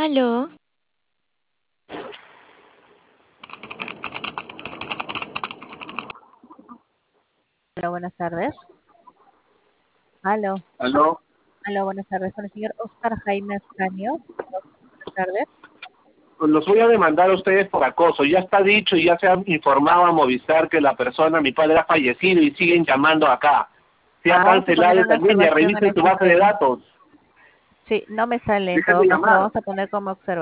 Aló, Hola, buenas tardes. Aló, ¿Aló? aló, buenas tardes. Con el señor Oscar Jaime Ascanio. Buenas tardes. Pues los voy a demandar a ustedes por acoso. Ya está dicho y ya se ha informado a Movistar que la persona, mi padre, ha fallecido y siguen llamando acá. Se ha Vamos a poner cancelado una también, ya observación en revisen el su base de sistema. datos. Sí, no me sale. En Déjame todo caso, lo llamar. vamos a poner como observación.